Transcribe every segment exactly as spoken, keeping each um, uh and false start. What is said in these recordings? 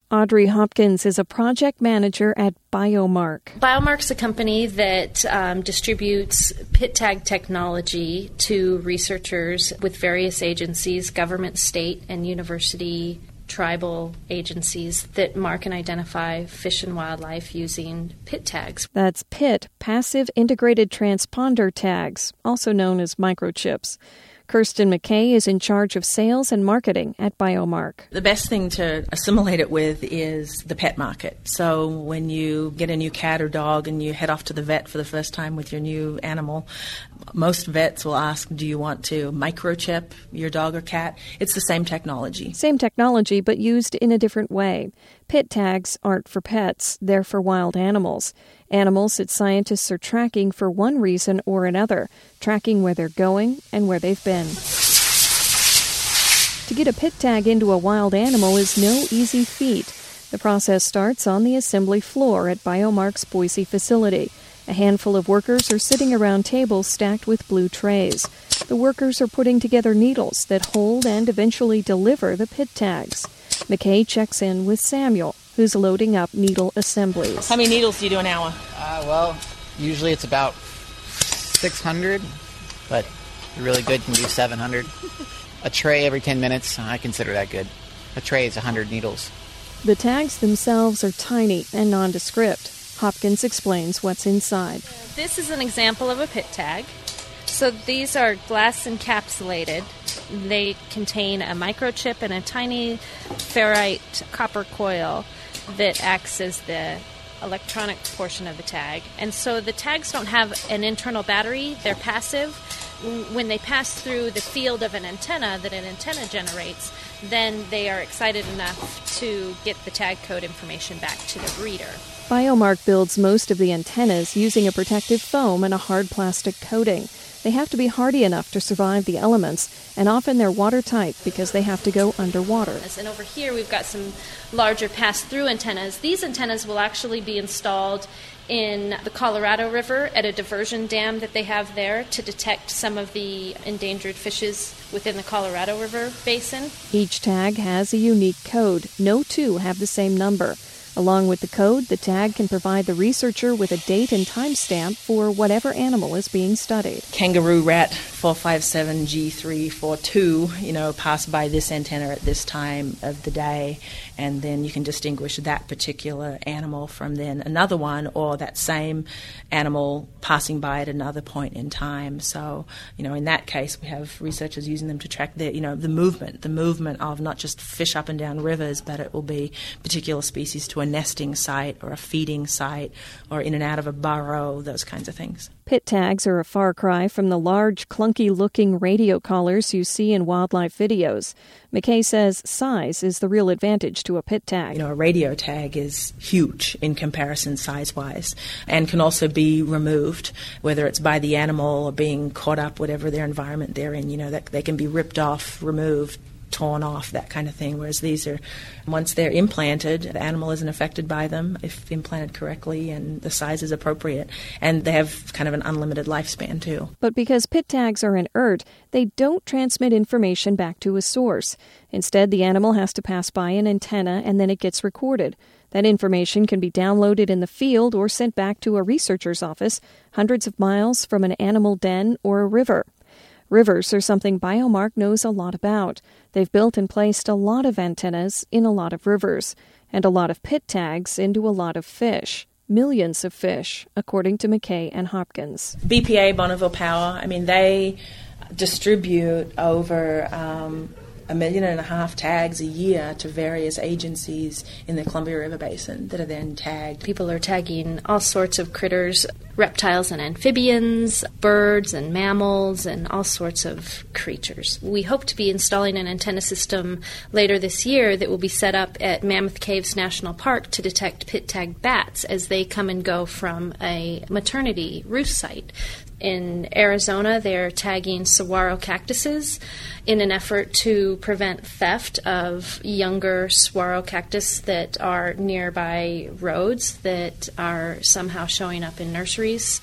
Audrey Hopkins is a project manager at Biomark. Biomark's a company that um, distributes pit tag technology to researchers with various agencies, government, state, and university tribal agencies that mark and identify fish and wildlife using pit tags. That's PIT, Passive Integrated Transponder Tags, also known as microchips. Kirsten McKay is in charge of sales and marketing at Biomark. The best thing to assimilate it with is the pet market. So when you get a new cat or dog and you head off to the vet for the first time with your new animal, most vets will ask, do you want to microchip your dog or cat? It's the same technology. Same technology, but used in a different way. Pit tags aren't for pets. They're for wild animals. Animals that scientists are tracking for one reason or another, tracking where they're going and where they've been. To get a pit tag into a wild animal is no easy feat. The process starts on the assembly floor at Biomark's Boise facility. A handful of workers are sitting around tables stacked with blue trays. The workers are putting together needles that hold and eventually deliver the pit tags. McKay checks in with Samuel, who's loading up needle assemblies. How many needles do you do an hour? Uh, well, usually it's about six hundred, but really good can do seven hundred. A tray every ten minutes, I consider that good. A tray is one hundred needles. The tags themselves are tiny and nondescript. Hopkins explains what's inside. This is an example of a pit tag. So these are glass encapsulated. They contain a microchip and a tiny ferrite copper coil that acts as the electronic portion of the tag. And so the tags don't have an internal battery. They're passive. When they pass through the field of an antenna that an antenna generates, then they are excited enough to get the tag code information back to the reader. Biomark builds most of the antennas using a protective foam and a hard plastic coating. They have to be hardy enough to survive the elements, and often they're watertight because they have to go underwater. And over here we've got some larger pass-through antennas. These antennas will actually be installed in the Colorado River at a diversion dam that they have there to detect some of the endangered fishes within the Colorado River basin. Each tag has a unique code. No two have the same number. Along with the code, the tag can provide the researcher with a date and time stamp for whatever animal is being studied. Kangaroo rat four five seven G three four two, you know, passed by this antenna at this time of the day, and then you can distinguish that particular animal from then another one, or that same animal passing by at another point in time. So, you know, in that case, we have researchers using them to track the, you know, the movement, the movement of not just fish up and down rivers, but it will be particular species to a nesting site or a feeding site or in and out of a burrow, those kinds of things. Pit tags are a far cry from the large, clunky-looking radio collars you see in wildlife videos. McKay says size is the real advantage to a pit tag. You know, a radio tag is huge in comparison size-wise and can also be removed, whether it's by the animal or being caught up, whatever their environment they're in. You know, that they can be ripped off, removed, torn off, that kind of thing, whereas these are, once they're implanted, the animal isn't affected by them if implanted correctly and the size is appropriate, and they have kind of an unlimited lifespan too. But because pit tags are inert, they don't transmit information back to a source. Instead, the animal has to pass by an antenna and then it gets recorded. That information can be downloaded in the field or sent back to a researcher's office hundreds of miles from an animal den or a river. Rivers are something Biomark knows a lot about. They've built and placed a lot of antennas in a lot of rivers, and a lot of pit tags into a lot of fish. Millions of fish, according to McKay and Hopkins. B P A, Bonneville Power, I mean, they distribute over um, a million and a half tags a year to various agencies in the Columbia River Basin that are then tagged. People are tagging all sorts of critters, reptiles and amphibians, birds and mammals, and all sorts of creatures. We hope to be installing an antenna system later this year that will be set up at Mammoth Caves National Park to detect pit-tagged bats as they come and go from a maternity roost site. In Arizona, they're tagging saguaro cactuses in an effort to prevent theft of younger saguaro cactus that are nearby roads that are somehow showing up in nurseries.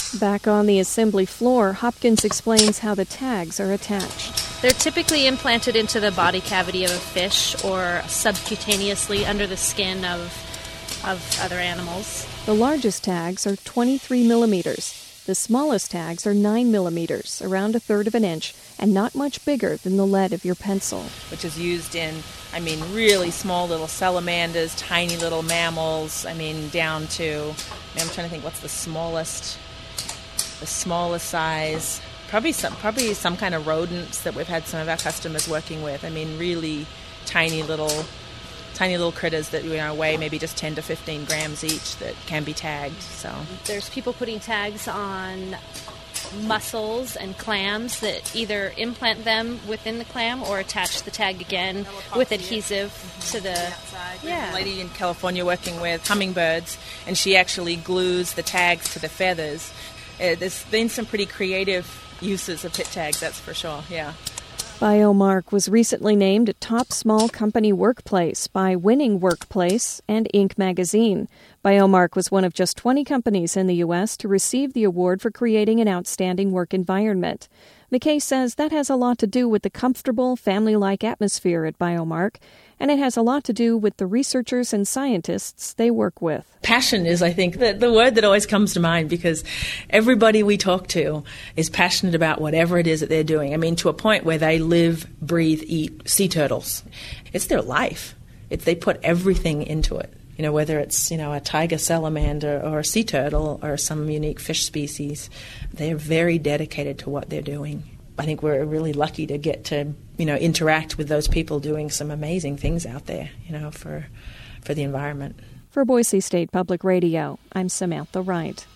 Back on the assembly floor, Hopkins explains how the tags are attached. They're typically implanted into the body cavity of a fish or subcutaneously under the skin of, of other animals. The largest tags are twenty-three millimeters. The smallest tags are nine millimeters, around a third of an inch, and not much bigger than the lead of your pencil. Which is used in, I mean, really small little salamanders, tiny little mammals, I mean, down to, I mean, I'm trying to think, what's the smallest, the smallest size? Probably some, probably some kind of rodents that we've had some of our customers working with. I mean, really tiny little, tiny little critters that, you know, weigh maybe just ten to fifteen grams each that can be tagged. So there's people putting tags on mussels and clams that either implant them within the clam or attach the tag again with adhesive to the outside. Yeah. A lady in California working with hummingbirds, and she actually glues the tags to the feathers. Uh, there's been some pretty creative uses of pit tags, that's for sure, yeah. Biomark was recently named a top small company workplace by Winning Workplace and Inc magazine. Biomark was one of just twenty companies in the U S to receive the award for creating an outstanding work environment. McKay says that has a lot to do with the comfortable, family-like atmosphere at Biomark, and it has a lot to do with the researchers and scientists they work with. Passion is, I think, the, the word that always comes to mind, because everybody we talk to is passionate about whatever it is that they're doing. I mean, to a point where they live, breathe, eat sea turtles. It's their life. It's, they put everything into it. You know, whether it's, you know, a tiger salamander or a sea turtle or some unique fish species, they're very dedicated to what they're doing. I think we're really lucky to get to, you know, interact with those people doing some amazing things out there, you know, for for the environment. For Boise State Public Radio, I'm Samantha Wright.